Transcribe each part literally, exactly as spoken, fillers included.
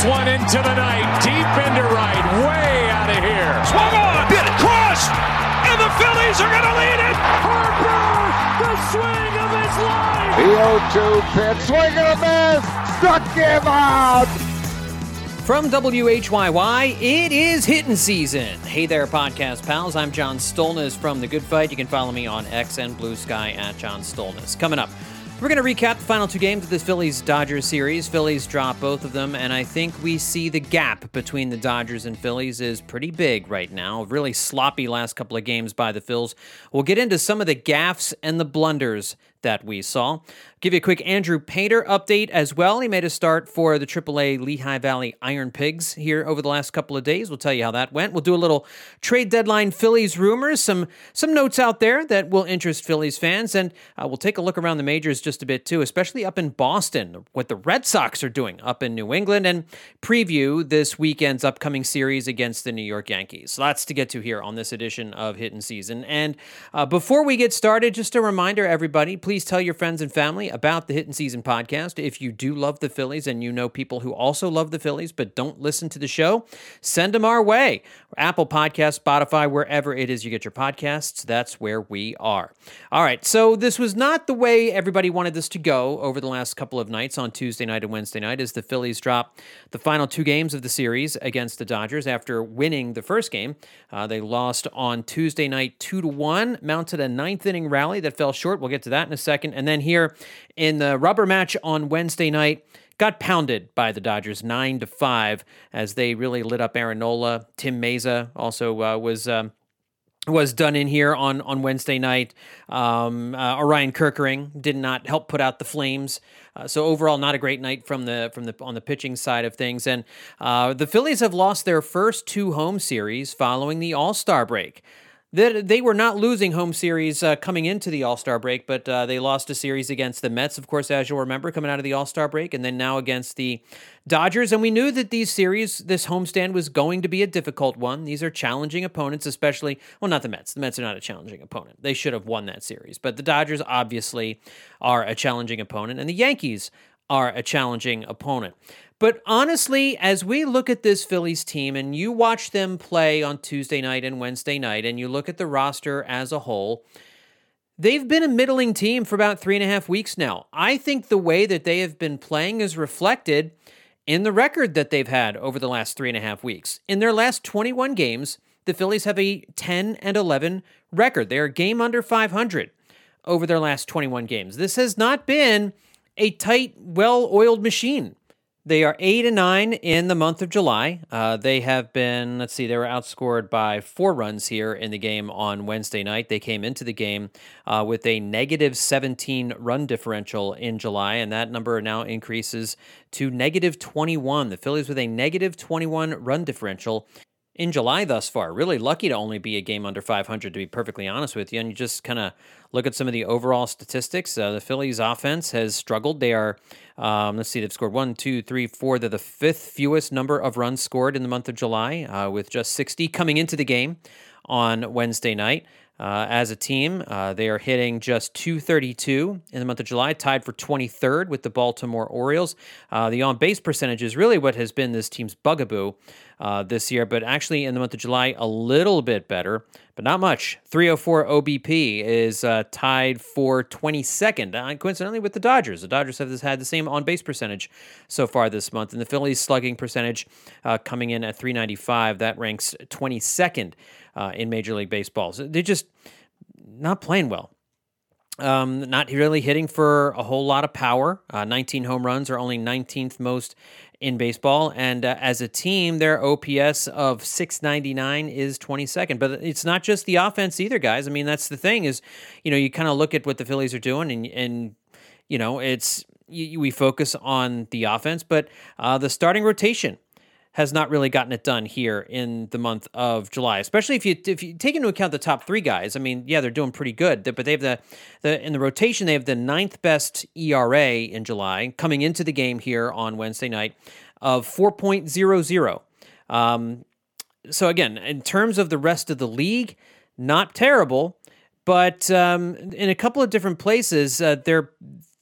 one into the night, deep into right, way out of here. Swung on, hit it, crossed, and the Phillies are going to lead it. Harper, the swing of his life. The oh two pitch, swing and a miss, struck him out. From W H Y Y, it is hitting season. Hey there, podcast pals. I'm John Stolnis from The Good Fight. You can follow me on X and Blue Sky at John Stolnis. Coming up, we're going to recap the final two games of this Phillies-Dodgers series. Phillies drop both of them, and I think we see the gap between the Dodgers and Phillies is pretty big right now. Really sloppy last couple of games by the Phils. We'll get into some of the gaffes and the blunders that we saw. Give you a quick Andrew Painter update as well. He made a start for the triple A Lehigh Valley Iron Pigs here over the last couple of days. We'll tell you how that went. We'll do a little trade deadline Phillies rumors, some some notes out there that will interest Phillies fans, and uh, we'll take a look around the majors just a bit too, especially up in Boston, what the Red Sox are doing up in New England, and preview this weekend's upcoming series against the New York Yankees. Lots to get to here on this edition of Hittin' Season. And uh, before we get started, just a reminder, everybody, please Please tell your friends and family about the Hittin' Season podcast. If you do love the Phillies and you know people who also love the Phillies but don't listen to the show, send them our way. Apple Podcasts, Spotify, wherever it is you get your podcasts, that's where we are. All right, so this was not the way everybody wanted this to go over the last couple of nights on Tuesday night and Wednesday night as the Phillies drop the final two games of the series against the Dodgers after winning the first game. Uh, they lost on Tuesday night two to one, mounted a ninth inning rally that fell short. We'll get to that in a second. And then here in the rubber match on Wednesday night, got pounded by the Dodgers nine to five as they really lit up Aaron Nola. Tim Meza also uh, was um, was done in here on, on Wednesday night. Um, uh, Orion Kerkering did not help put out the flames. Uh, so overall, not a great night from the from the on the pitching side of things. And uh, the Phillies have lost their first two home series following the All-Star break. They were not losing home series uh, coming into the All-Star break, but uh, they lost a series against the Mets, of course, as you'll remember, coming out of the All-Star break, and then now against the Dodgers. And we knew that these series, this homestand was going to be a difficult one. These are challenging opponents, especially, well, not the Mets. The Mets are not a challenging opponent. They should have won that series. But the Dodgers obviously are a challenging opponent, and the Yankees are a challenging opponent. But honestly, as we look at this Phillies team and you watch them play on Tuesday night and Wednesday night, and you look at the roster as a whole, they've been a middling team for about three and a half weeks now. I think the way that they have been playing is reflected in the record that they've had over the last three and a half weeks. In their last twenty-one games, the Phillies have a ten and eleven record. They are a game under five hundred over their last twenty-one games. This has not been a tight, well-oiled machine. They are eight and nine in the month of July. Uh, they have been, let's see, they were outscored by four runs here in the game on Wednesday night. They came into the game uh, with a negative seventeen run differential in July, and that number now increases to negative twenty-one. The Phillies with a negative twenty-one run differential in July thus far. Really lucky to only be a game under five hundred, to be perfectly honest with you. And you just kind of look at some of the overall statistics. Uh, the Phillies offense has struggled. They are, um, let's see, they've scored one, two, three, four. They're the fifth fewest number of runs scored in the month of July, uh, with just sixty coming into the game on Wednesday night. Uh, as a team, uh, they are hitting just two thirty-two in the month of July, tied for twenty-third with the Baltimore Orioles. Uh, the on-base percentage is really what has been this team's bugaboo uh, this year, but actually in the month of July, a little bit better, but not much. three oh four O B P is uh, tied for twenty-second, uh, coincidentally with the Dodgers. The Dodgers have had the same on-base percentage so far this month, and the Phillies slugging percentage uh, coming in at three ninety-five. That ranks twenty-second uh, in Major League Baseball. So they're just not playing well. Um, not really hitting for a whole lot of power. Uh, nineteen home runs are only nineteenth most in baseball. And uh, as a team, their O P S of six ninety-nine is twenty-second. But it's not just the offense either, guys. I mean, that's the thing is, you know, you kind of look at what the Phillies are doing and, and you know, it's, you, we focus on the offense, but uh, the starting rotation has not really gotten it done here in the month of July, especially if you if you take into account the top three guys. I mean, yeah, they're doing pretty good, but they have the, the in the rotation, they have the ninth best E R A in July, coming into the game here on Wednesday night of four point oh oh. Um, so again, in terms of the rest of the league, not terrible, but um, in a couple of different places, uh, they're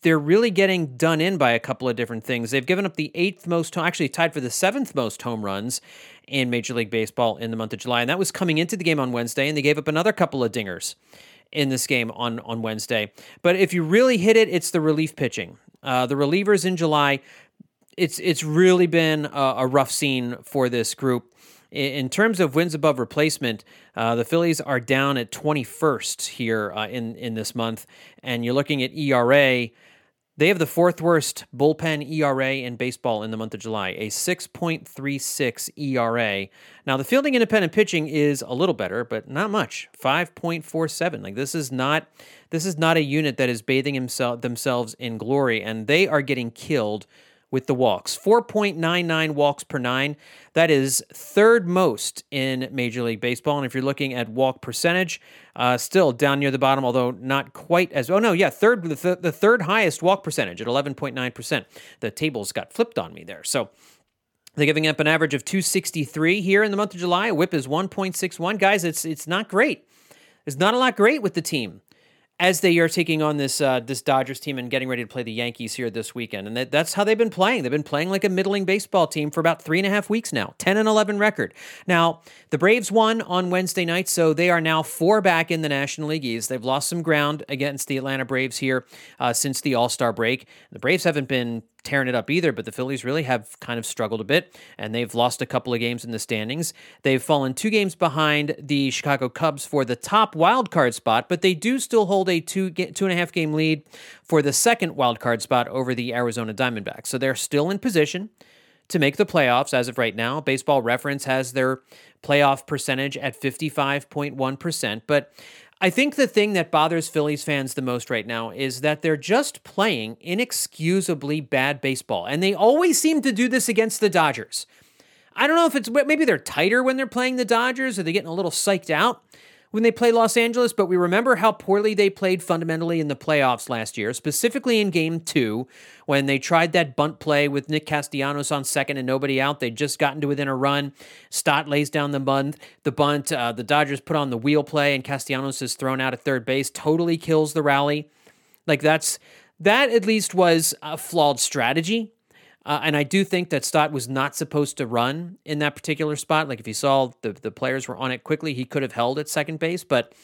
they're really getting done in by a couple of different things. They've given up the eighth most, actually tied for the seventh most home runs in Major League Baseball in the month of July, and that was coming into the game on Wednesday, and they gave up another couple of dingers in this game on, on Wednesday. But if you really hit it, it's the relief pitching. Uh, the relievers in July, it's it's really been a, a rough scene for this group. In terms of wins above replacement, uh, the Phillies are down at twenty-first here uh, in, in this month, and you're looking at E R A. They have the fourth worst bullpen E R A in baseball in the month of July, a six point three six E R A. Now, the fielding independent pitching is a little better, but not much, five point four seven. Like this is not this is not a unit that is bathing himself, themselves in glory, and they are getting killed with the walks. four point nine nine walks per nine. That is third most in Major League Baseball. And if you're looking at walk percentage, uh, still down near the bottom, although not quite as, oh no, yeah, third, the, th- the third highest walk percentage at eleven point nine percent. The tables got flipped on me there. So they're giving up an average of two sixty-three here in the month of July. Whip is one point six one. Guys, it's it's not great. There's not a lot great with the team as they are taking on this uh, this Dodgers team and getting ready to play the Yankees here this weekend. And that, that's how they've been playing. They've been playing like a middling baseball team for about three and a half weeks now, ten and eleven record. Now, the Braves won on Wednesday night, so they are now four back in the National League East. They've lost some ground against the Atlanta Braves here uh, since the All-Star break. The Braves haven't been tearing it up either, but the Phillies really have kind of struggled a bit, and they've lost a couple of games in the standings. They've fallen two games behind the Chicago Cubs for the top wild card spot, but they do still hold a two two and a half game lead for the second wild card spot over the Arizona Diamondbacks. So they're still in position to make the playoffs as of right now. Baseball Reference has their playoff percentage at fifty-five point one percent, but I think the thing that bothers Phillies fans the most right now is that they're just playing inexcusably bad baseball, and they always seem to do this against the Dodgers. I don't know if it's, maybe they're tighter when they're playing the Dodgers, or they're getting a little psyched out when they play Los Angeles, but we remember how poorly they played fundamentally in the playoffs last year, specifically in game two, when they tried that bunt play with Nick Castellanos on second and nobody out. They'd just gotten to within a run. Stott lays down the bunt. The bunt, uh, the Dodgers put on the wheel play, and Castellanos is thrown out at third base, totally kills the rally. Like that's, that at least was a flawed strategy. Uh, and I do think that Stott was not supposed to run in that particular spot. Like if you saw the, the players were on it quickly, he could have held at second base. But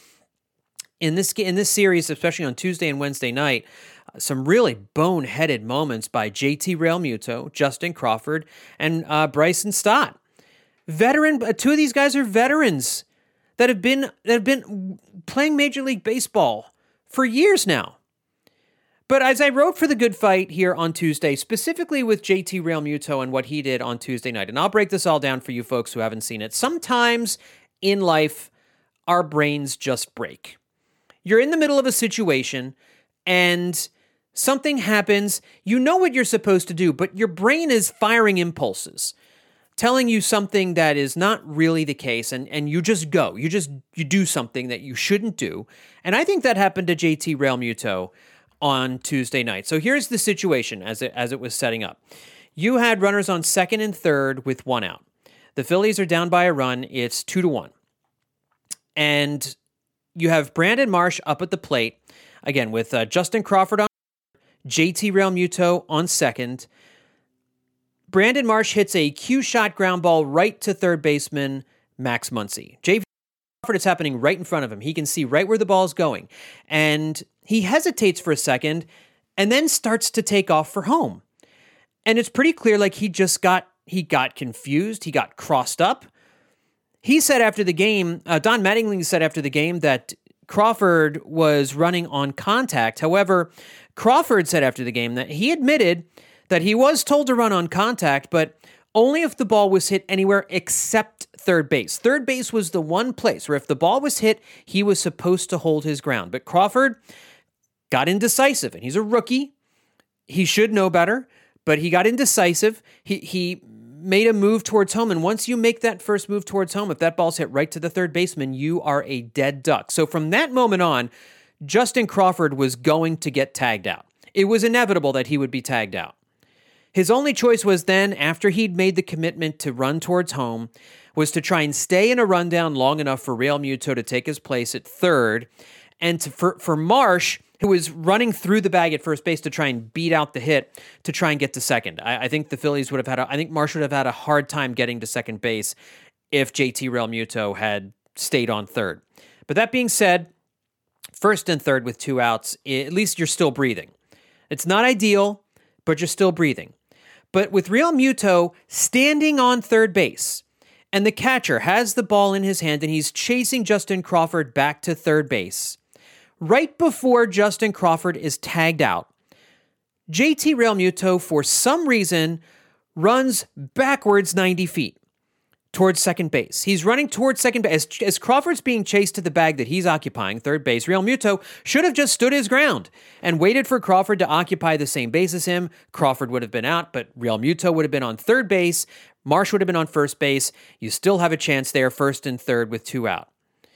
in this in this series, especially on Tuesday and Wednesday night, uh, some really boneheaded moments by J T Realmuto, Justin Crawford, and uh, Bryson Stott. Veteran, uh, two of these guys are veterans that have been that have been playing Major League Baseball for years now. But as I wrote for The Good Fight here on Tuesday, specifically with J T Realmuto and what he did on Tuesday night, and I'll break this all down for you folks who haven't seen it. Sometimes in life, our brains just break. You're in the middle of a situation and something happens. You know what you're supposed to do, but your brain is firing impulses, telling you something that is not really the case, and, and you just go. You just you do something that you shouldn't do. And I think that happened to J T Realmuto on Tuesday night. So here's the situation as it as it was setting up. You had runners on second and third with one out. The Phillies are down by a run. It's two to one. And you have Brandon Marsh up at the plate, again, with uh, Justin Crawford on J T Realmuto on second. Brandon Marsh hits a cue shot ground ball right to third baseman Max Muncy. J T Crawford, it's happening right in front of him. He can see right where the ball is going. And he hesitates for a second and then starts to take off for home. And it's pretty clear like he just got, he got confused. He got crossed up. He said after the game, uh, Don Mattingly said after the game that Crawford was running on contact. However, Crawford said after the game that he admitted that he was told to run on contact, but only if the ball was hit anywhere except third base. Third base was the one place where if the ball was hit, he was supposed to hold his ground. But Crawford got indecisive, and he's a rookie. He should know better, but he got indecisive. He he made a move towards home, and once you make that first move towards home, if that ball's hit right to the third baseman, you are a dead duck. So from that moment on, Justin Crawford was going to get tagged out. It was inevitable that he would be tagged out. His only choice was then, after he'd made the commitment to run towards home, was to try and stay in a rundown long enough for Realmuto to take his place at third, and to, for, for Marsh who was running through the bag at first base to try and beat out the hit to try and get to second. I, I think the Phillies would have had a, I think Marsh would have had a hard time getting to second base if J T Realmuto had stayed on third. But that being said, first and third with two outs, at least you're still breathing. It's not ideal, but you're still breathing. But with Realmuto standing on third base, and the catcher has the ball in his hand and he's chasing Justin Crawford back to third base, right before Justin Crawford is tagged out, J T Realmuto, for some reason, runs backwards ninety feet towards second base. He's running towards second base. As, as Crawford's being chased to the bag that he's occupying, third base, Realmuto should have just stood his ground and waited for Crawford to occupy the same base as him. Crawford would have been out, but Realmuto would have been on third base. Marsh would have been on first base. You still have a chance there, first and third with two out.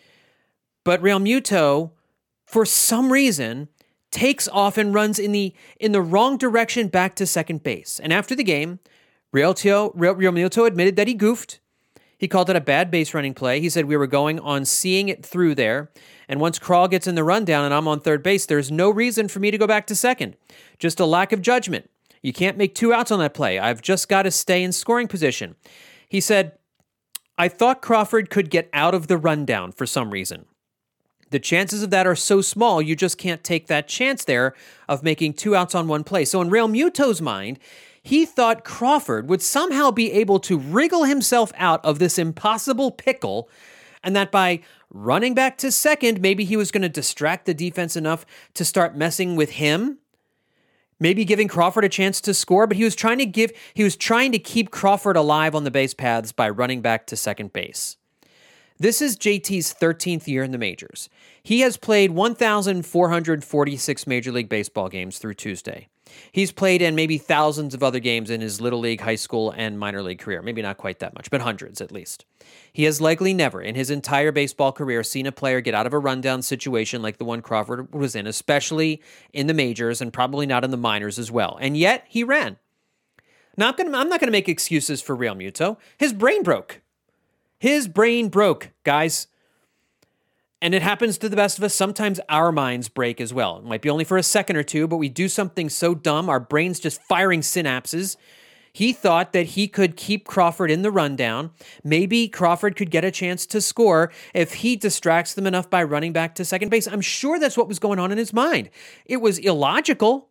But Realmuto, for some reason, takes off and runs in the in the wrong direction back to second base. And after the game, Realmuto, Realmuto admitted that he goofed. He called it a bad base running play. He said we were going on seeing it through there. And once Crawl gets in the rundown and I'm on third base, there's no reason for me to go back to second. Just a lack of judgment. You can't make two outs on that play. I've just got to stay in scoring position. He said, I thought Crawford could get out of the rundown for some reason. The chances of that are so small, you just can't take that chance there of making two outs on one play. So in Realmuto's mind, he thought Crawford would somehow be able to wriggle himself out of this impossible pickle, and that by running back to second, maybe he was going to distract the defense enough to start messing with him, maybe giving Crawford a chance to score, but he was trying to give he was trying to keep Crawford alive on the base paths by running back to second base. This is J T's thirteenth year in the majors. He has played one thousand four hundred forty-six Major League Baseball games through Tuesday. He's played in maybe thousands of other games in his Little League, high school, and minor league career. Maybe not quite that much, but hundreds at least. He has likely never, in his entire baseball career, seen a player get out of a rundown situation like the one Crawford was in, especially in the majors and probably not in the minors as well. And yet, he ran. Now, I'm, gonna, I'm not going to make excuses for Realmuto. His brain broke. His brain broke, guys. And it happens to the best of us. Sometimes our minds break as well. It might be only for a second or two, but we do something so dumb, our brain's just firing synapses. He thought that he could keep Crawford in the rundown. Maybe Crawford could get a chance to score if he distracts them enough by running back to second base. I'm sure that's what was going on in his mind. It was illogical,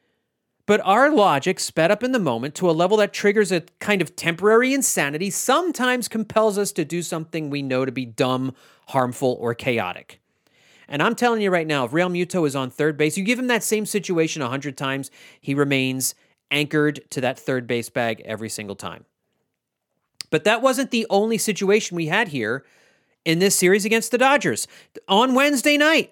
but our logic, sped up in the moment to a level that triggers a kind of temporary insanity, sometimes compels us to do something we know to be dumb, harmful, or chaotic. And I'm telling you right now, if Realmuto is on third base, you give him that same situation a hundred times, he remains anchored to that third base bag every single time. But that wasn't the only situation we had here in this series against the Dodgers. On Wednesday night,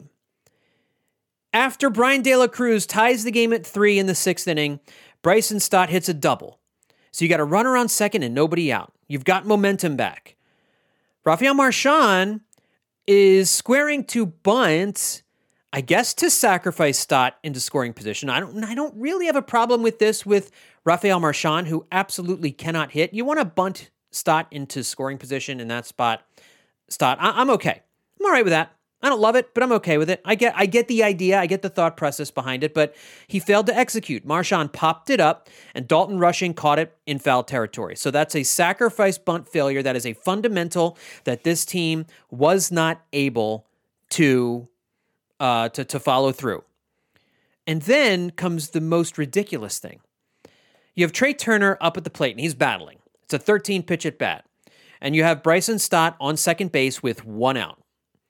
after Brian De La Cruz ties the game at three in the sixth inning, Bryson Stott hits a double. So you got a runner on second and nobody out. You've got momentum back. Rafael Marchand is squaring to bunt, I guess to sacrifice Stott into scoring position. I don't I don't really have a problem with this with Rafael Marchand, who absolutely cannot hit. You want to bunt Stott into scoring position in that spot. Stott, I, I'm okay. I'm all right with that. I don't love it, but I'm okay with it. I get I get the idea. I get the thought process behind it, but he failed to execute. Marchand popped it up, and Dalton Rushing caught it in foul territory. So that's a sacrifice bunt failure. That is a fundamental that this team was not able to, uh, to, to follow through. And then comes the most ridiculous thing. You have Trey Turner up at the plate, and he's battling. It's a thirteen-pitch at bat. And you have Bryson Stott on second base with one out.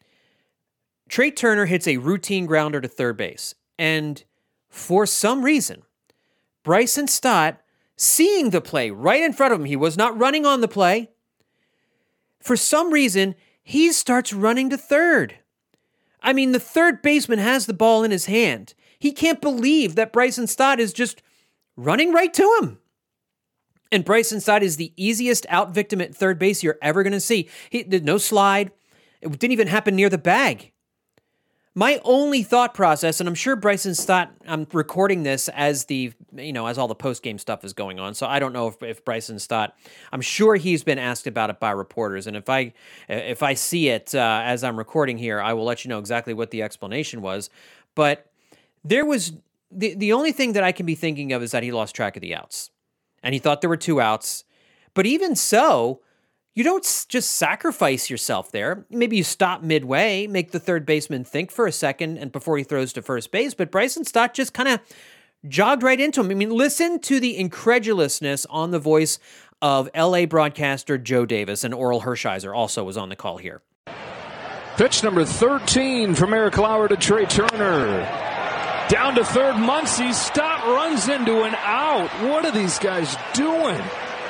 Trey Turner hits a routine grounder to third base, and for some reason, Bryson Stott, seeing the play right in front of him, he was not running on the play. For some reason, he starts running to third. I mean, the third baseman has the ball in his hand. He can't believe that Bryson Stott is just running right to him. And Bryson Stott is the easiest out victim at third base you're ever going to see. He did no slide. It didn't even happen near the bag. My only thought process, and I'm sure Bryson Stott, I'm recording this as the, you know, as all the post-game stuff is going on, so I don't know if, if Bryson Stott, I'm sure he's been asked about it by reporters, and if I if I see it uh, as I'm recording here, I will let you know exactly what the explanation was. But there was the, the only thing that I can be thinking of is that he lost track of the outs. And he thought there were two outs. But even so, you don't just sacrifice yourself there. Maybe you stop midway, make the third baseman think for a second and before he throws to first base. But Bryson Stott just kind of jogged right into him. I mean, listen to the incredulousness on the voice of L A broadcaster Joe Davis, and Oral Hershiser also was on the call here. Pitch number thirteen from Eric Lauer to Trey Turner. Down to third, Muncy. Stott runs into an out. What are these guys doing?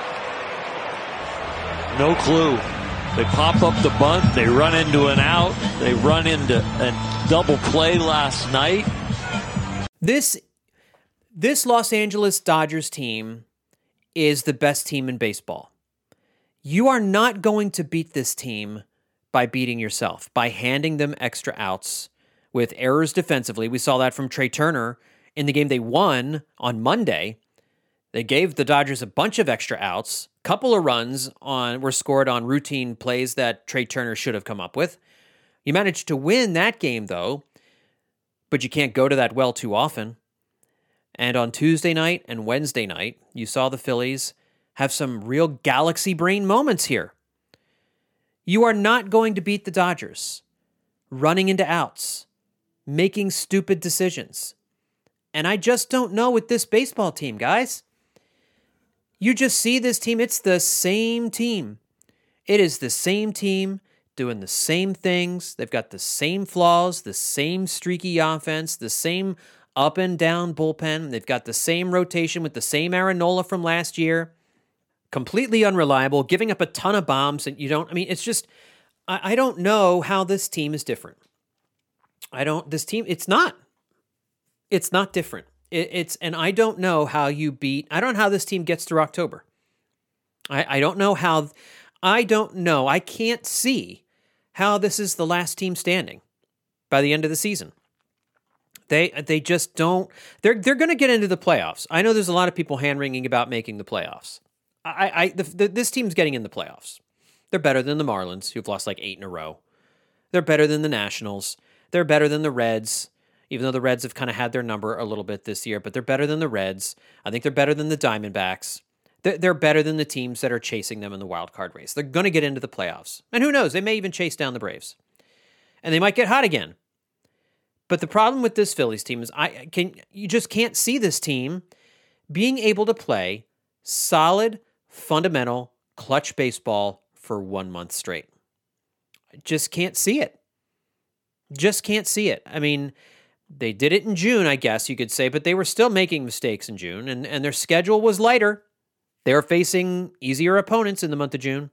No clue. They pop up the bunt. They run into an out. They run into a double play last night. This, this Los Angeles Dodgers team is the best team in baseball. You are not going to beat this team by beating yourself, by handing them extra outs with errors defensively. We saw that from Trey Turner in the game they won on Monday. They gave the Dodgers a bunch of extra outs. A couple of runs on were scored on routine plays that Trey Turner should have come up with. You managed to win that game, though, but you can't go to that well too often. And on Tuesday night and Wednesday night, you saw the Phillies have some real galaxy brain moments here. You are not going to beat the Dodgers running into outs, making stupid decisions. And I just don't know with this baseball team, guys. You just see this team. It's the same team. It is the same team doing the same things. They've got the same flaws, the same streaky offense, the same up and down bullpen. They've got the same rotation with the same Aaron Nola from last year. Completely unreliable, giving up a ton of bombs. And you don't, I mean, it's just, I, I don't know how this team is different. I don't, this team, it's not. It's not different. It, it's, and I don't know how you beat, I don't know how this team gets through October. I, I don't know how, I don't know. I can't see how this is the last team standing by the end of the season. They they just don't, they're they're going to get into the playoffs. I know there's a lot of people hand-wringing about making the playoffs. I, I the, the, this team's getting in the playoffs. They're better than the Marlins, who've lost like eight in a row. They're better than the Nationals. They're better than the Reds, even though the Reds have kind of had their number a little bit this year, but they're better than the Reds. I think they're better than the Diamondbacks. They're, they're better than the teams that are chasing them in the wild card race. They're going to get into the playoffs. And who knows, they may even chase down the Braves. And they might get hot again. But the problem with this Phillies team is I can you just can't see this team being able to play solid, fundamental, clutch baseball for one month straight. I just can't see it. Just can't see it. I mean, they did it in June, I guess you could say, but they were still making mistakes in June, and, and their schedule was lighter. They were facing easier opponents in the month of June.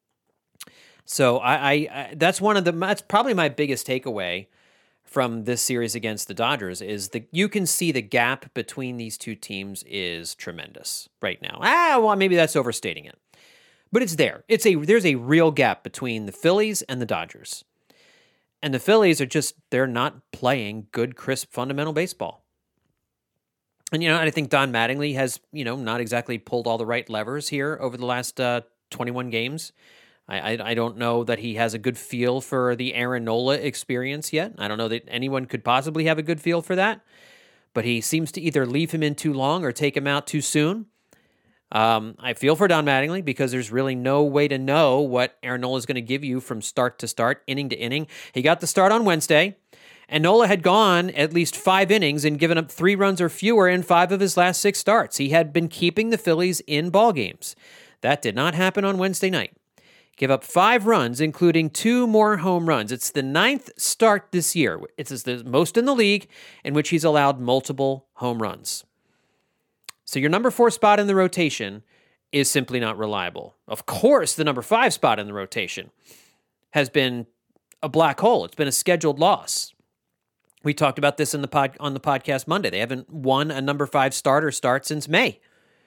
So I, I, I that's one of the that's probably my biggest takeaway from this series against the Dodgers is that you can see the gap between these two teams is tremendous right now. Ah, well, maybe that's overstating it. But it's there. It's a there's a real gap between the Phillies and the Dodgers. And the Phillies are just, they're not playing good, crisp, fundamental baseball. And, you know, I think Don Mattingly has, you know, not exactly pulled all the right levers here over the last uh, twenty-one games. I, I I don't know that he has a good feel for the Aaron Nola experience yet. I don't know that anyone could possibly have a good feel for that. But he seems to either leave him in too long or take him out too soon. Um, I feel for Don Mattingly because there's really no way to know what Aaron Nola is going to give you from start to start, inning to inning. He got the start on Wednesday, and Nola had gone at least five innings and given up three runs or fewer in five of his last six starts. He had been keeping the Phillies in ball games. That did not happen on Wednesday night. Give up five runs, including two more home runs. It's the ninth start this year. It's the most in the league in which he's allowed multiple home runs. So your number four spot in the rotation is simply not reliable. Of course, the number five spot in the rotation has been a black hole. It's been a scheduled loss. We talked about this in the pod, on the podcast Monday. They haven't won a number five starter start since May.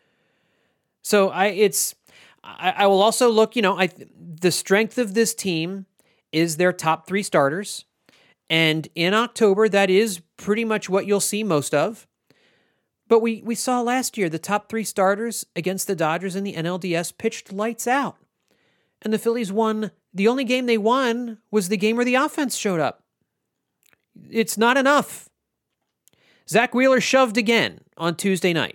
So I, it's, I, I will also look, you know, I, the strength of this team is their top three starters. And in October, that is pretty much what you'll see most of. But we, we saw last year the top three starters against the Dodgers in the N L D S pitched lights out. And the Phillies won. The only game they won was the game where the offense showed up. It's not enough. Zach Wheeler shoved again on Tuesday night.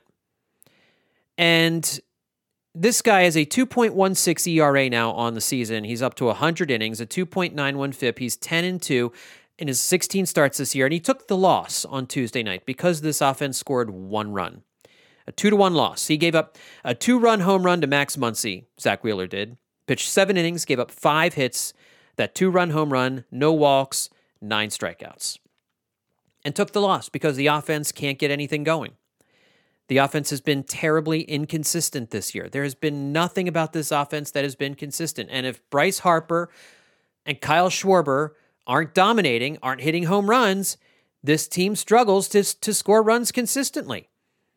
And this guy has a two point one six E R A now on the season. He's up to one hundred innings, a two point nine one F I P. He's ten and two in his sixteen starts this year, and he took the loss on Tuesday night because this offense scored one run. A two to one loss. He gave up a two-run home run to Max Muncy, Zach Wheeler did. Pitched seven innings, gave up five hits, that two-run home run, no walks, nine strikeouts. And took the loss because the offense can't get anything going. The offense has been terribly inconsistent this year. There has been nothing about this offense that has been consistent. And if Bryce Harper and Kyle Schwarber aren't dominating, aren't hitting home runs, this team struggles to, to score runs consistently.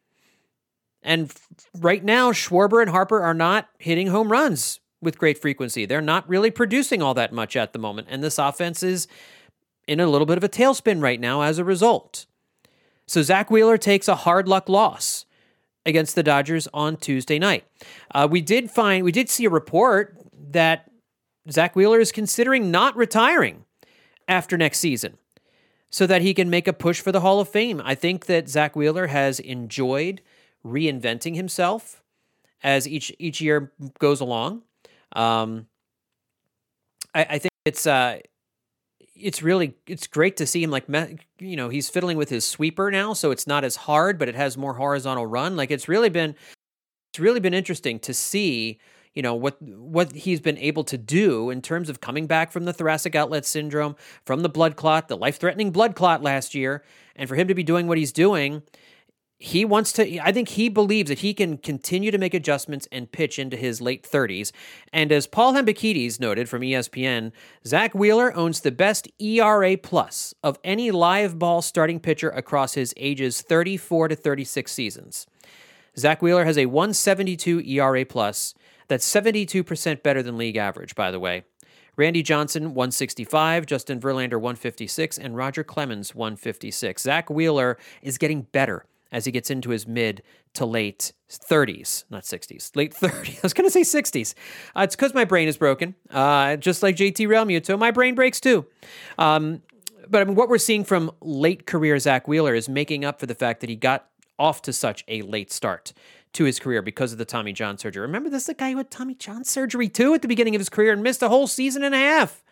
And right now, Schwarber and Harper are not hitting home runs with great frequency. They're not really producing all that much at the moment. And this offense is in a little bit of a tailspin right now as a result. So Zach Wheeler takes a hard luck loss against the Dodgers on Tuesday night. Uh, we did find, we did see a report that Zach Wheeler is considering not retiring after next season so that he can make a push for the Hall of Fame. I think that Zach Wheeler has enjoyed reinventing himself as each each year goes along. Um, I, I think it's uh, it's really it's great to see him like you know he's fiddling with his sweeper now, so it's not as hard, but it has more horizontal run. Like it's really been it's really been interesting to see you know what what he's been able to do in terms of coming back from the thoracic outlet syndrome, from the blood clot, the life-threatening blood clot last year, and for him to be doing what he's doing. He wants to, I think he believes that he can continue to make adjustments and pitch into his late thirties. And as Paul Hembekides noted from E S P N, Zach Wheeler owns the best E R A plus of any live ball starting pitcher across his ages thirty-four to thirty-six seasons. Zach Wheeler has a one seventy-two E R A plus. That's seventy-two percent better than league average, by the way. Randy Johnson, one sixty-five, Justin Verlander, one fifty-six, and Roger Clemens, one fifty-six. Zach Wheeler is getting better as he gets into his mid to late thirties, not sixties, late thirties. I was going to say sixties. Uh, it's because my brain is broken. Uh, just like J T Realmuto, my brain breaks too. Um, but I mean, what we're seeing from late career Zach Wheeler is making up for the fact that he got off to such a late start to his career because of the Tommy John surgery. Remember, this is the guy who had Tommy John surgery too at the beginning of his career and missed a whole season and a half.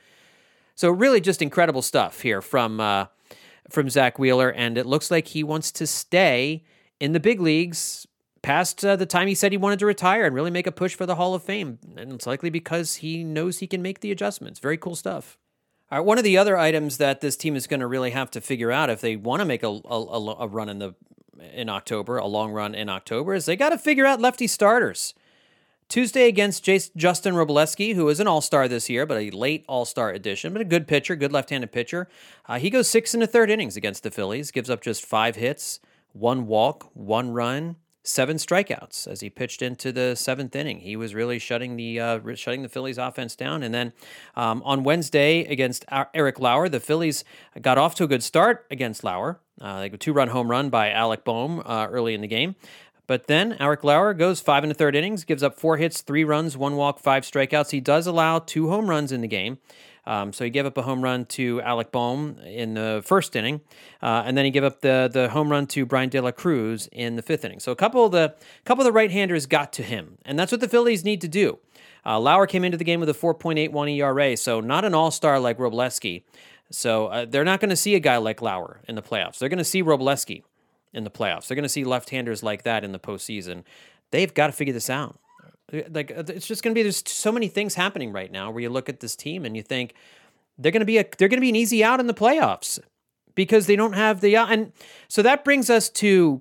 So really just incredible stuff here from uh, from Zach Wheeler, and it looks like he wants to stay in the big leagues past uh, the time he said he wanted to retire and really make a push for the Hall of Fame. And it's likely because he knows he can make the adjustments. Very cool stuff. All right, one of the other items that this team is going to really have to figure out if they want to make a, a, a run in the in October, a long run in October, is they got to figure out lefty starters. Tuesday against Jace, Justin Robleski, who is an all-star this year, but a late all-star addition, but a good pitcher, good left-handed pitcher. Uh, he goes six and a third innings against the Phillies, gives up just five hits, one walk, one run, seven strikeouts as he pitched into the seventh inning. He was really shutting the uh, shutting the Phillies offense down. And then um, on Wednesday against Eric Lauer, the Phillies got off to a good start against Lauer. Uh, like a two-run home run by Alec Boehm uh, early in the game. But then Eric Lauer goes five and a third innings, gives up four hits, three runs, one walk, five strikeouts. He does allow two home runs in the game. Um, so he gave up a home run to Alec Boehm in the first inning, uh, and then he gave up the the home run to Brian De La Cruz in the fifth inning. So a couple of the couple of the right-handers got to him, and that's what the Phillies need to do. Uh, Lauer came into the game with a four point eight one E R A, so not an all-star like Robleski. So uh, they're not going to see a guy like Lauer in the playoffs. They're going to see Robleski in the playoffs. They're going to see left-handers like that in the postseason. They've got to figure this out. Like it's just going to be there's so many things happening right now where you look at this team and you think they're going to be a they're going to be an easy out in the playoffs because they don't have the and so that brings us to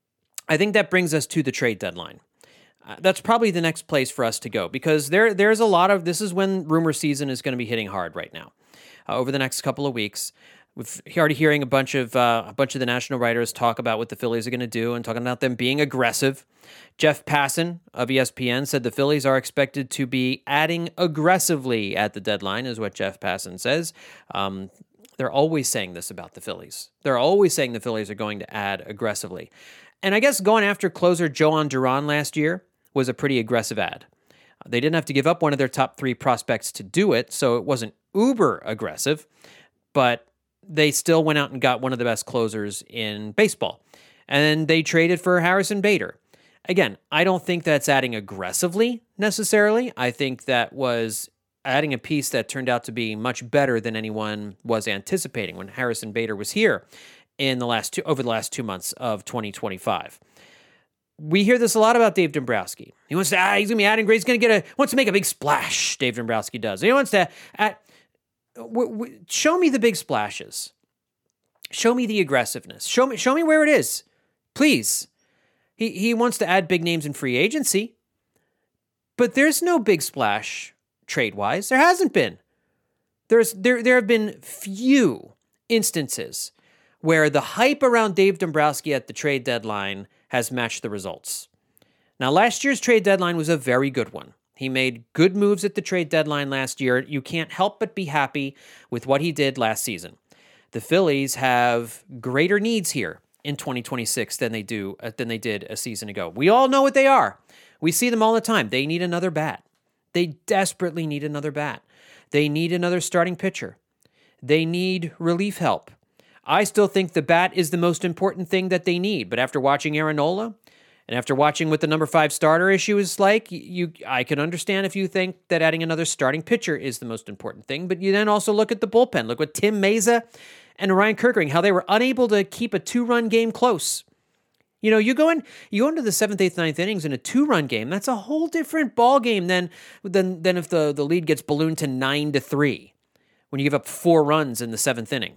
I think that brings us to the trade deadline. Uh, that's probably the next place for us to go because there there's a lot of this is when rumor season is going to be hitting hard right now. Uh, over the next couple of weeks. We've already hearing a bunch of uh, a bunch of the national writers talk about what the Phillies are going to do and talking about them being aggressive. Jeff Passan of E S P N said the Phillies are expected to be adding aggressively at the deadline, is what Jeff Passan says. Um, they're always saying this about the Phillies. They're always saying the Phillies are going to add aggressively. And I guess going after closer Joan Duran last year was a pretty aggressive ad. They didn't have to give up one of their top three prospects to do it, so it wasn't uber aggressive, but they still went out and got one of the best closers in baseball. And then they traded for Harrison Bader. Again, I don't think that's adding aggressively necessarily. I think that was adding a piece that turned out to be much better than anyone was anticipating when Harrison Bader was here in the last two, over the last two months of twenty twenty-five. We hear this a lot about Dave Dombrowski. He wants to, ah, he's going to be adding great. He's going to get a, wants to make a big splash, Dave Dombrowski does. He wants to, add, w- w- show me the big splashes. Show me the aggressiveness. Show me, show me where it is. Please. He, he wants to add big names in free agency, but there's no big splash trade-wise. There hasn't been. There's, there, there have been few instances where the hype around Dave Dombrowski at the trade deadline has matched the results. Now, last year's trade deadline was a very good one. He made good moves at the trade deadline last year. You can't help but be happy with what he did last season. The Phillies have greater needs here in twenty twenty-six than they do uh, than they did a season ago. We all know what they are. We see them all the time. They need another bat. They desperately need another bat. They need another starting pitcher. They need relief help. I still think the bat is the most important thing that they need, but after watching Aaron Nola and after watching what the number five starter issue is like, you, I can understand if you think that adding another starting pitcher is the most important thing, but you then also look at the bullpen. Look what Tim Meza and Ryan Kerkering, how they were unable to keep a two-run game close. You know, you go in, you go into the seventh, eighth, ninth innings in a two-run game. That's a whole different ball game than than than if the, the lead gets ballooned to nine to three when you give up four runs in the seventh inning.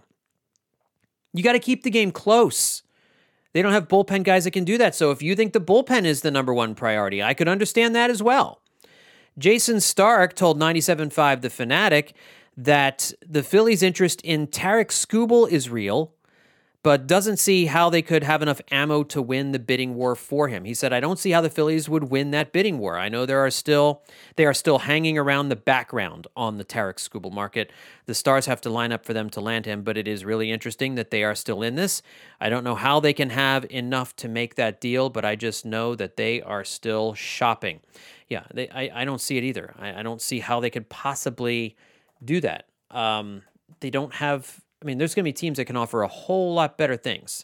You got to keep the game close. They don't have bullpen guys that can do that. So if you think the bullpen is the number one priority, I could understand that as well. Jason Stark told ninety-seven point five The Fanatic that the Phillies' interest in Tarik Skubal is real, but doesn't see how they could have enough ammo to win the bidding war for him. He said, I don't see how the Phillies would win that bidding war. I know there are still they are still hanging around the background on the Tarik Skubal market. The Stars have to line up for them to land him, but it is really interesting that they are still in this. I don't know how they can have enough to make that deal, but I just know that they are still shopping. Yeah, they, I, I don't see it either. I, I don't see how they could possibly do that. Um, they don't have... I mean, there's going to be teams that can offer a whole lot better things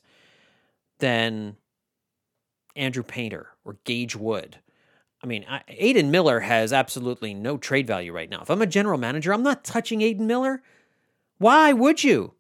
than Andrew Painter or Gage Wood. I mean, I, Aiden Miller has absolutely no trade value right now. If I'm a general manager, I'm not touching Aiden Miller. Why would you?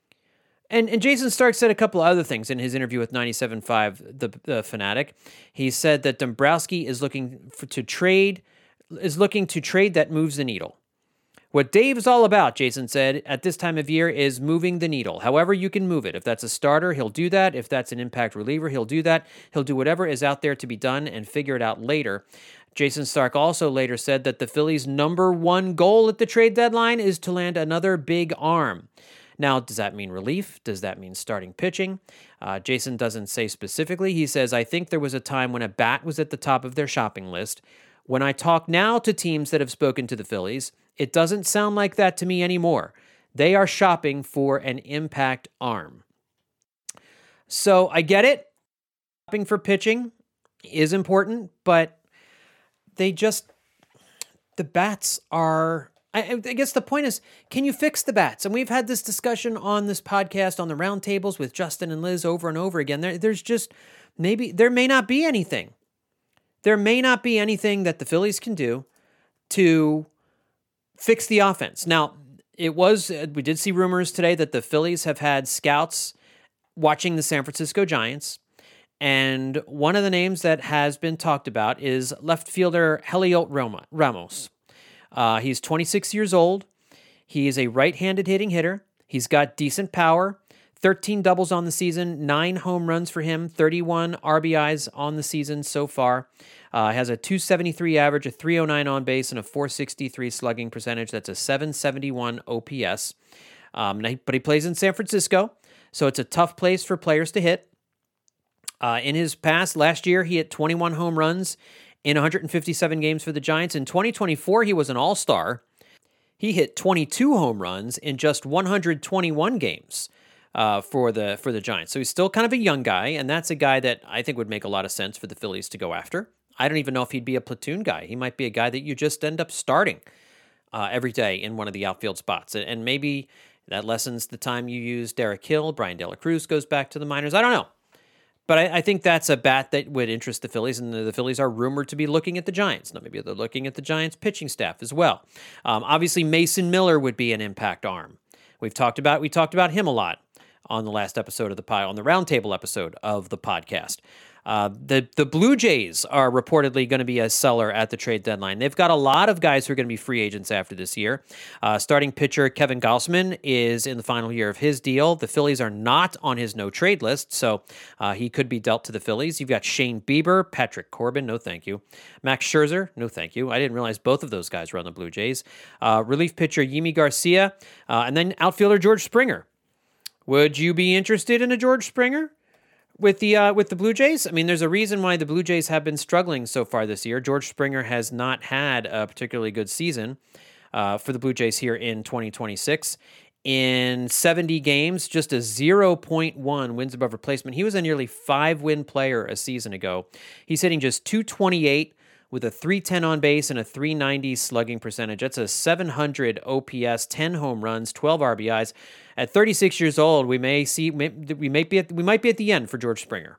And and Jason Stark said a couple of other things in his interview with ninety-seven point five The, the Fanatic. He said that Dombrowski is looking for, to trade is looking to trade that moves the needle. What Dave is all about, Jason said, at this time of year is moving the needle. However you can move it. If that's a starter, he'll do that. If that's an impact reliever, he'll do that. He'll do whatever is out there to be done and figure it out later. Jason Stark also later said that the Phillies' number one goal at the trade deadline is to land another big arm. Now, does that mean relief? Does that mean starting pitching? Uh, Jason doesn't say specifically. He says, I think there was a time when a bat was at the top of their shopping list. When I talk now to teams that have spoken to the Phillies, it doesn't sound like that to me anymore. They are shopping for an impact arm. So I get it. Shopping for pitching is important, but they just, the bats are, I, I guess the point is, can you fix the bats? And we've had this discussion on this podcast, on the roundtables with Justin and Liz over and over again. There, there's just, maybe, there may not be anything. There may not be anything that the Phillies can do to fix the offense. Now, it was, we did see rumors today that the Phillies have had scouts watching the San Francisco Giants, and one of the names that has been talked about is left fielder Heliot Ramos. Uh, he's twenty-six years old. He is a right-handed hitting hitter. He's got decent power, thirteen doubles on the season, nine home runs for him, thirty-one R B Is on the season so far. Uh, has a two seventy-three average, a three oh nine on base, and a four sixty-three slugging percentage. That's a seven seventy-one O P S. Um, but he plays in San Francisco, so it's a tough place for players to hit. Uh, in his past, last year, he hit twenty-one home runs in one hundred fifty-seven games for the Giants. In twenty twenty-four, he was an all-star. He hit twenty-two home runs in just one hundred twenty-one games uh, for the for the Giants. So he's still kind of a young guy, and that's a guy that I think would make a lot of sense for the Phillies to go after. I don't even know if he'd be a platoon guy. He might be a guy that you just end up starting uh, every day in one of the outfield spots. And maybe That lessens the time you use Derek Hill. Brian De La Cruz goes back to the minors. I don't know. But I, I think that's a bat that would interest the Phillies, and the, the Phillies are rumored to be looking at the Giants. Now, maybe they're looking at the Giants' pitching staff as well. Um, obviously, Mason Miller would be an impact arm. We've talked about we talked about him a lot on the last episode of the pod, on the roundtable episode of the podcast. Uh, the the Blue Jays are reportedly going to be a seller at the trade deadline. They've got a lot of guys who are going to be free agents after this year. Uh, starting pitcher Kevin Gausman is in the final year of his deal. The Phillies are not on his no-trade list, so uh, he could be dealt to the Phillies. You've got Shane Bieber, Patrick Corbin, no thank you. Max Scherzer, no thank you. I didn't realize both of those guys were on the Blue Jays. Uh, relief pitcher Yimi Garcia, uh, and then outfielder George Springer. Would you be interested in a George Springer? With the uh, with the Blue Jays? I mean, there's a reason why the Blue Jays have been struggling so far this year. George Springer has not had a particularly good season uh, for the Blue Jays here in twenty twenty-six. In seventy games, just a zero point one wins above replacement. He was a nearly five-win player a season ago. He's hitting just two twenty-eight with a three ten on base and a three ninety slugging percentage. That's a seven hundred O P S, ten home runs, twelve R B Is. At thirty-six years old, we may see we may be at, we might be at the end for George Springer.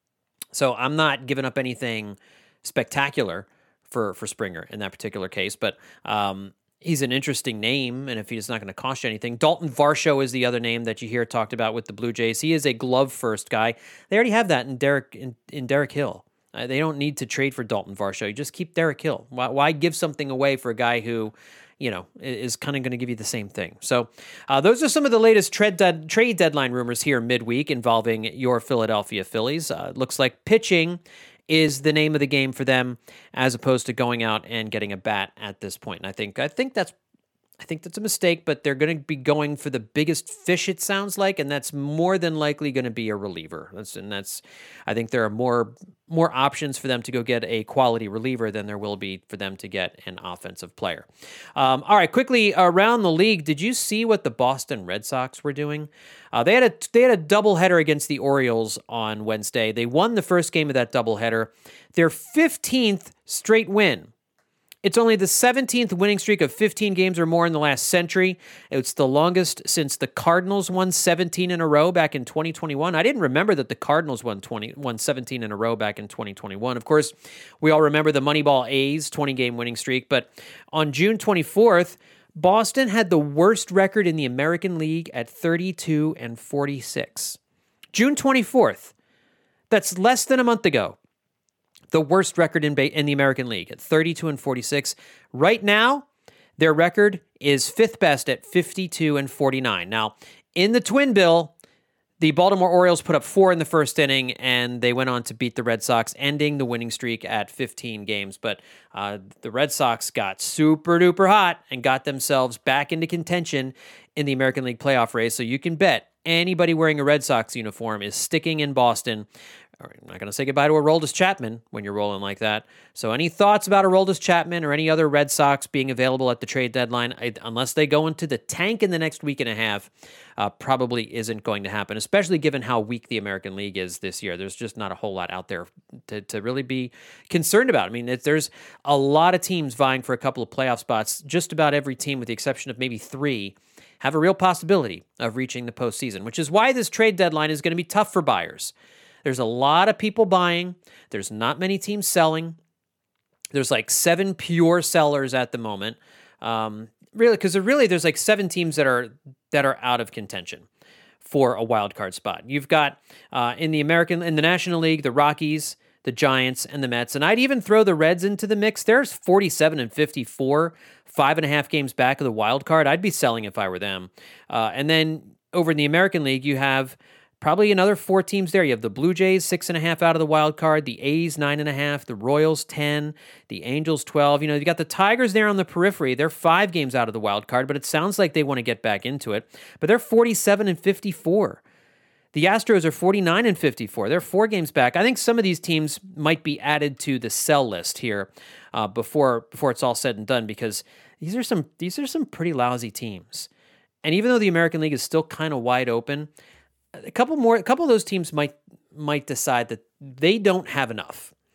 So I'm not giving up anything spectacular for for Springer in that particular case, but um, he's an interesting name, and if he's not going to cost you anything. Dalton Varsho is the other name that you hear talked about with the Blue Jays. He is a glove first guy. They already have that in Derek in, in Derek Hill. Uh, they don't need to trade for Dalton Varsho. You just keep Derek Hill. Why, why give something away for a guy who, you know, is kind of going to give you the same thing? So uh, those are some of the latest trade, de- trade deadline rumors here midweek involving your Philadelphia Phillies. Uh, looks like pitching is the name of the game for them, as opposed to going out and getting a bat at this point. And I think I think that's I think that's a mistake, but they're going to be going for the biggest fish, it sounds like, and that's more than likely going to be a reliever. That's, and that's, I think there are more more options for them to go get a quality reliever than there will be for them to get an offensive player. Um, all right, quickly around the league, did you see what the Boston Red Sox were doing? Uh, they had a they had a doubleheader against the Orioles on Wednesday. They won the first game of that doubleheader, their fifteenth straight win. It's only the seventeenth winning streak of fifteen games or more in the last century. It's the longest since the Cardinals won seventeen in a row back in twenty twenty-one. I didn't remember that the Cardinals won twenty, won seventeen in a row back in twenty twenty-one. Of course, we all remember the Moneyball A's twenty-game winning streak, but on June twenty-fourth, Boston had the worst record in the American League at thirty-two and forty-six. June twenty-fourth. That's less than a month ago. The worst record in ba- in the American League at thirty-two and forty-six. Right now, their record is fifth best at fifty-two and forty-nine. Now, in the Twin Bill, the Baltimore Orioles put up four in the first inning, and they went on to beat the Red Sox, ending the winning streak at fifteen games. But uh, the Red Sox got super duper hot and got themselves back into contention in the American League playoff race. So you can bet anybody wearing a Red Sox uniform is sticking in Boston. I'm not going to say goodbye to Aroldis Chapman when you're rolling like that. So any thoughts about Aroldis Chapman or any other Red Sox being available at the trade deadline, I, unless they go into the tank in the next week and a half, uh, probably isn't going to happen, especially given how weak the American League is this year. There's just not a whole lot out there to, to really be concerned about. I mean, it, there's a lot of teams vying for a couple of playoff spots. Just about every team, with the exception of maybe three, have a real possibility of reaching the postseason, which is why this trade deadline is going to be tough for buyers. There's a lot of people buying. There's not many teams selling. There's like seven pure sellers at the moment. Um, really, because really there's like seven teams that are that are out of contention for a wild card spot. You've got uh, in the American, in the National League, the Rockies, the Giants, and the Mets, and I'd even throw the Reds into the mix. There's forty-seven and fifty-four, five and a half games back of the wild card. I'd be selling if I were them. Uh, and then over in the American League, you have probably another four teams there. You have the Blue Jays, six and a half out of the wild card, the A's, nine and a half, the Royals, ten, the Angels, twelve. You know, you got the Tigers there on the periphery. They're five games out of the wild card, but it sounds like they want to get back into it. But they're forty-seven and fifty-four. The Astros are forty-nine and fifty-four. They're four games back. I think some of these teams might be added to the sell list here uh, before before it's all said and done, because these are some these are some pretty lousy teams. And even though the American League is still kind of wide open, a couple more, a couple of those teams might might decide that they don't have enough.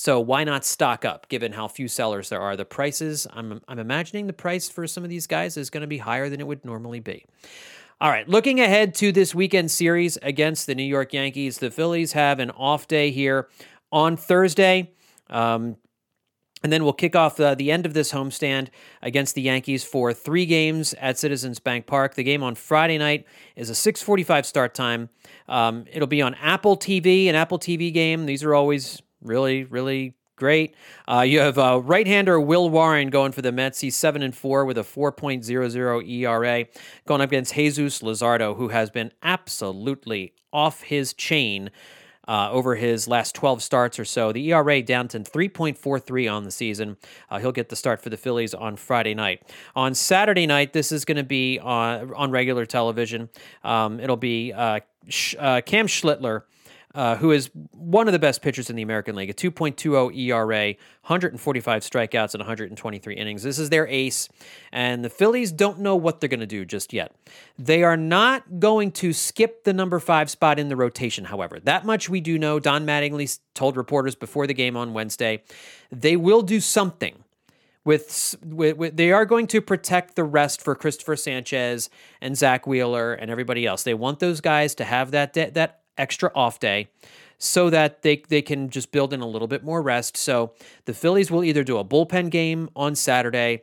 So why not stock up, given how few sellers there are? The prices, I'm I'm imagining the price for some of these guys is going to be higher than it would normally be. All right, looking ahead to this weekend series against the New York Yankees, the Phillies have an off day here on Thursday. Um, and then we'll kick off uh, the end of this homestand against the Yankees for three games at Citizens Bank Park. The game on Friday night is a six forty-five start time. Um, it'll be on Apple T V, an Apple T V game. These are always really, really great. Uh, you have uh, right-hander Will Warren going for the Mets. He's seven and four with a four point oh oh E R A, going up against Jesus Luzardo, who has been absolutely off his chain Uh, over his last twelve starts or so. The E R A down to three point four three on the season. Uh, he'll get the start for the Phillies on Friday night. On Saturday night, this is going to be on, on regular television. Um, it'll be uh, Sh- uh, Cam Schlittler, uh, who is one of the best pitchers in the American League, a two point two oh E R A, one hundred forty-five strikeouts in one hundred twenty-three innings. This is their ace, and the Phillies don't know what they're going to do just yet. They are not going to skip the number five spot in the rotation, however. That much we do know. Don Mattingly told reporters before the game on Wednesday, they will do something. With, with, with they are going to protect the rest for Christopher Sanchez and Zach Wheeler and everybody else. They want those guys to have that de- that extra off day so that they, they can just build in a little bit more rest. So the Phillies will either do a bullpen game on Saturday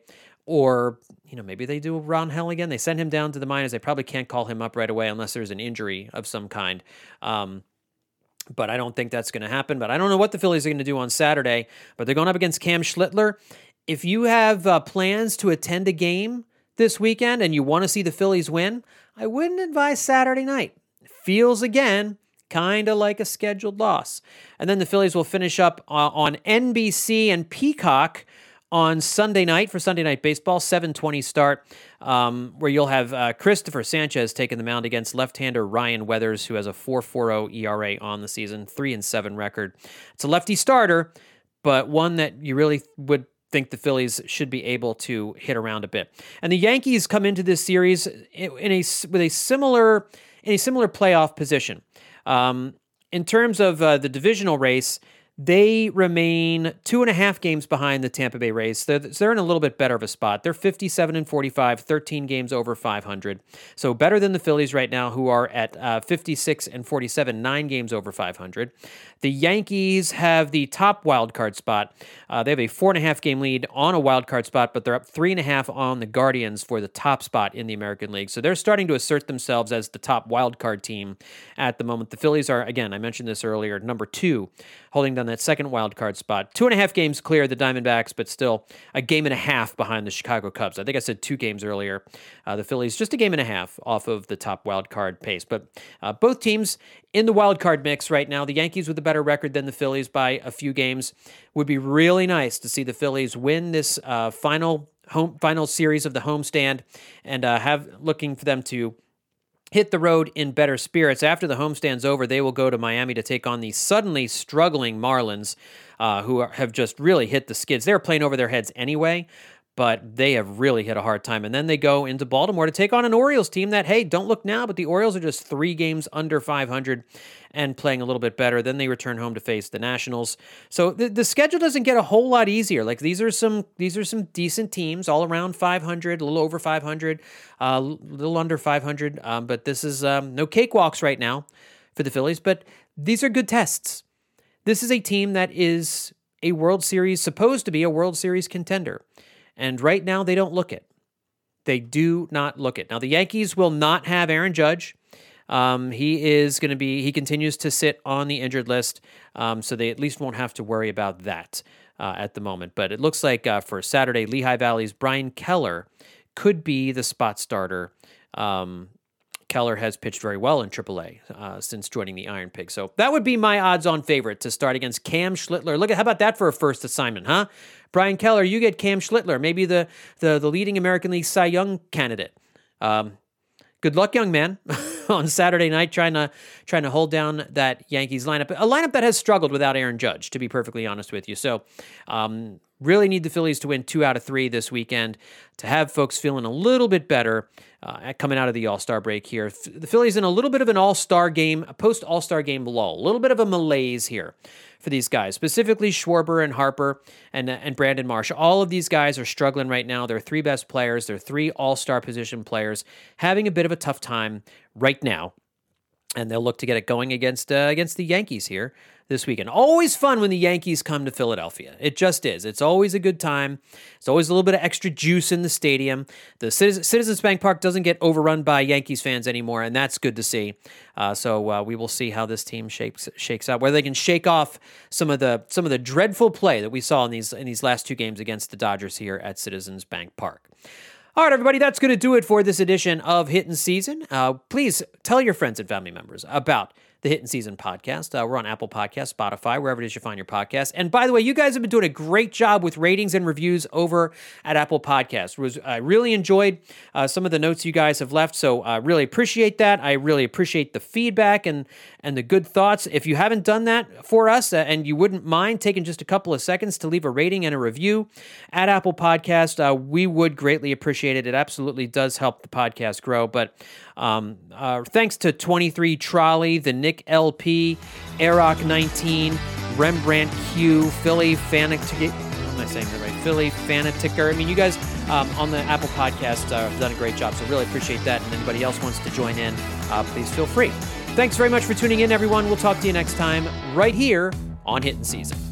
or, you know, maybe they do Ron Hell again. They send him down to the minors. They probably can't call him up right away unless there's an injury of some kind. Um, but I don't think that's going to happen. But I don't know what the Phillies are going to do on Saturday, but they're going up against Cam Schlittler. If you have uh, plans to attend a game this weekend and you want to see the Phillies win, I wouldn't advise Saturday night. Feels, again, kind of like a scheduled loss. And then the Phillies will finish up uh, on N B C and Peacock on Sunday night for Sunday Night Baseball, seven twenty start, um, where you'll have uh, Christopher Sanchez taking the mound against left-hander Ryan Weathers, who has a four point four oh E R A on the season, three and seven record. It's a lefty starter, but one that you really would think the Phillies should be able to hit around a bit. And the Yankees come into this series in a with a similar in a similar playoff position. Um, in terms of uh, the divisional race, they remain two and a half games behind the Tampa Bay Rays. They're, they're in a little bit better of a spot. They're fifty-seven and forty-five, thirteen games over five hundred. So better than the Phillies right now, who are at uh, fifty-six and forty-seven, nine games over five hundred. The Yankees have the top wild card spot. Uh, they have a four and a half game lead on a wild card spot, but they're up three and a half on the Guardians for the top spot in the American League. So they're starting to assert themselves as the top wild card team at the moment. The Phillies are, again, I mentioned this earlier, number two, holding down that second wild card spot. Two and a half games clear the Diamondbacks, but still a game and a half behind the Chicago Cubs. I think I said two games earlier. Uh, the Phillies just a game and a half off of the top wild card pace. But uh, both teams in the wild card mix right now. The Yankees with a better record than the Phillies by a few games. Would be really nice to see the Phillies win this uh, final home final series of the homestand and uh, have looking for them to hit the road in better spirits. After the homestand's over, they will go to Miami to take on the suddenly struggling Marlins, uh, who are, have just really hit the skids. They were playing over their heads anyway, but they have really hit a hard time. And then they go into Baltimore to take on an Orioles team that, hey, don't look now, but the Orioles are just three games under five hundred and playing a little bit better. Then they return home to face the Nationals. So the, the schedule doesn't get a whole lot easier. Like these are some these are some decent teams, all around five hundred, a little over five hundred, a uh, little under five hundred. Um, but this is um, no cakewalks right now for the Phillies. But these are good tests. This is a team that is a World Series, supposed to be a World Series contender. And right now, they don't look it. They do not look it. Now, the Yankees will not have Aaron Judge. Um, he is going to be, he continues to sit on the injured list, um, so they at least won't have to worry about that uh, at the moment. But it looks like uh, for Saturday, Lehigh Valley's Brian Keller could be the spot starter. Um, Keller has pitched very well in triple A uh, since joining the Iron Pig. So that would be my odds-on favorite to start against Cam Schlittler. Look at how about that for a first assignment, huh? Brian Keller, you get Cam Schlittler, maybe the the, the leading American League Cy Young candidate. Um, good luck, young man, on Saturday night trying to trying to hold down that Yankees lineup, a lineup that has struggled without Aaron Judge, to be perfectly honest with you. So um, Really need the Phillies to win two out of three this weekend to have folks feeling a little bit better uh, coming out of the All-Star break here. The Phillies in a little bit of an All-Star game, a post-All-Star game lull, a little bit of a malaise here for these guys, specifically Schwarber and Harper and, uh, and Brandon Marsh. All of these guys are struggling right now. They're three best players. They're three all-star position players having a bit of a tough time right now. And they'll look to get it going against uh, against the Yankees here this weekend. Always fun when the Yankees come to Philadelphia. It just is. It's always a good time. It's always a little bit of extra juice in the stadium. The Citizens Bank Park doesn't get overrun by Yankees fans anymore, and that's good to see. Uh, so uh, we will see how this team shakes shakes out, whether they can shake off some of the some of the dreadful play that we saw in these in these last two games against the Dodgers here at Citizens Bank Park. All right, everybody, that's going to do it for this edition of Hittin' Season. Uh, please tell your friends and family members about the Hittin' Season podcast. Uh, we're on Apple Podcasts, Spotify, wherever it is you find your podcast. And by the way, you guys have been doing a great job with ratings and reviews over at Apple Podcasts. Was, I really enjoyed uh, some of the notes you guys have left, so I uh, really appreciate that. I really appreciate the feedback and, and the good thoughts. If you haven't done that for us uh, and you wouldn't mind taking just a couple of seconds to leave a rating and a review at Apple Podcasts, uh, we would greatly appreciate it. It absolutely does help the podcast grow. But um, uh, thanks to twenty-three Trolley, the Nick L P, Aroc nineteen, Rembrandt Q, Philly Fanatic. Am I saying that right? Philly Fanaticker. I mean, you guys um, on the Apple Podcast uh, have done a great job, so really appreciate that. And anybody else wants to join in, uh, please feel free. Thanks very much for tuning in, everyone. We'll talk to you next time right here on Hittin' Season.